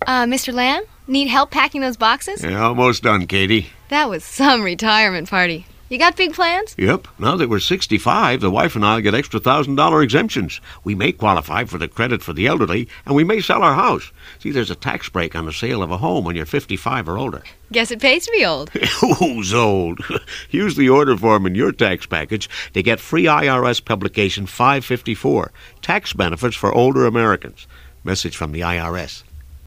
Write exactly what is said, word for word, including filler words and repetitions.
Uh, Mister Lamb, need help packing those boxes? Yeah, almost done, Katie. That was some retirement party. You got big plans? Yep. Now that we're sixty-five, the wife and I get extra one thousand dollar exemptions. We may qualify for the credit for the elderly, and we may sell our house. See, there's a tax break on the sale of a home when you're fifty-five or older. Guess it pays to be old. Who's old? Use the order form in your tax package to get free I R S publication five fifty-four, Tax Benefits for Older Americans. Message from the I R S.